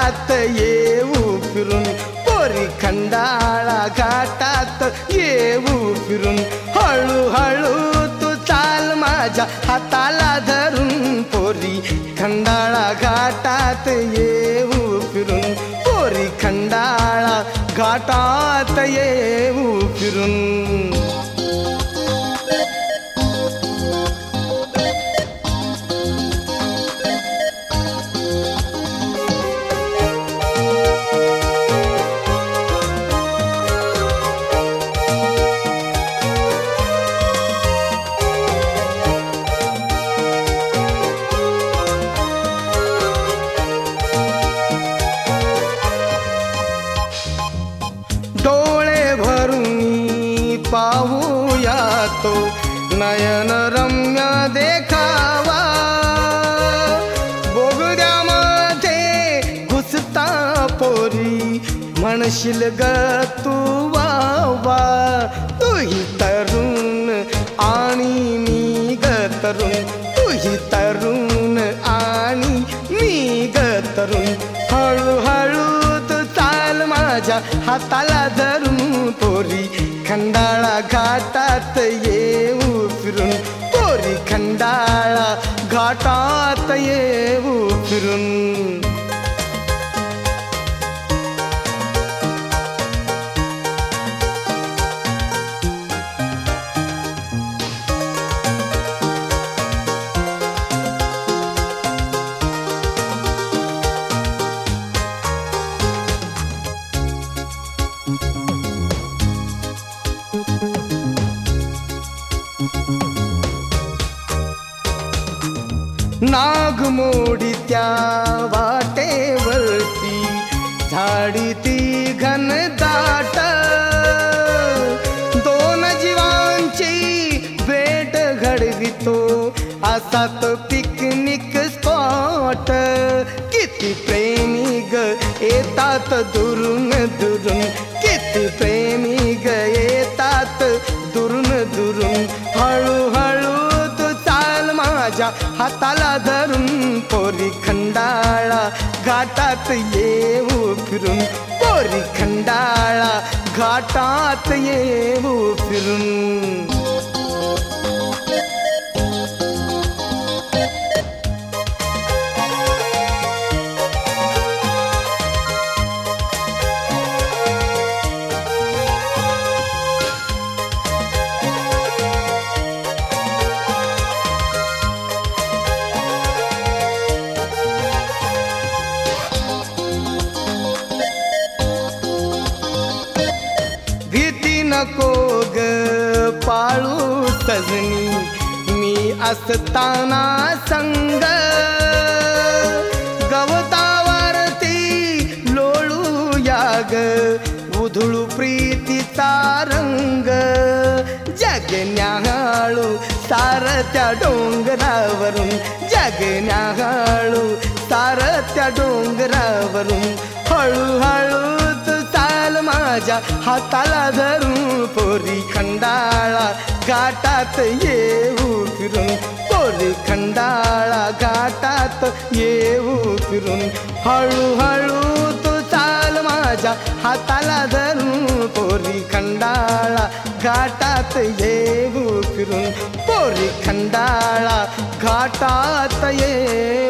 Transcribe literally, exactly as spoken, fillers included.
घाटात येऊ फिरून, पोरी खंडाळा घाटात येऊ फिरून. हळूहळू तू चाल माझ्या हाताला धरून, पोरी खंडाळा घाटात येऊ फिरून, पोरी खंडाळा घाटात येऊ फिरून. डोळे भरून पाहूया तो नयन रम्य देखावा, बोगद्यामध्ये घुसता पोरी म्हणशील ग तू वावा. तूही तरुण आणि मी ग तरुण, तूही तरुण आणि मी ग तरुण. हळूहळू तू चाल माझ्या हाताला धरून, पोरी खंडाळा घाटात येऊ फिरून, पोरी खंडाळा घाटात येऊ फिरून. नागमोडी त्या वाटेवरती झाडी ती घनदाट, दोन जीवांची भेट घडवितो असा तो पिकनिक स्पॉट. किती प्रेमी ग येतात दुरून दुरून, किती प्रेमी ग येतात दुरून दुरून. हळूहळू तू चाल माझ्या हाताला धरून, पोरी खंडाळा घाटात येऊ फिरून, पोरी खंडाळा घाटात येऊ फिरून. नको ग पाळू सजनी मी असताना संग, गवतावरती लोळू या ग उधळू प्रीतीचा रंग. जगण्याळू सार त्या डोंगरावरून, जगण्याळू सार त्या डोंगरावरून. हळूहळू तू चाल माझ्या हाताला धरून, पोरी खंडाळा घाटात येऊ फिरून, पोरी खंडाळा घाटात येऊ फिरून. हळूहळू तू चाल माझ्या हाताला धरून, पोरी खंडाळा घाटात येऊ फिरून, पोरी खंडाळा घाटात ये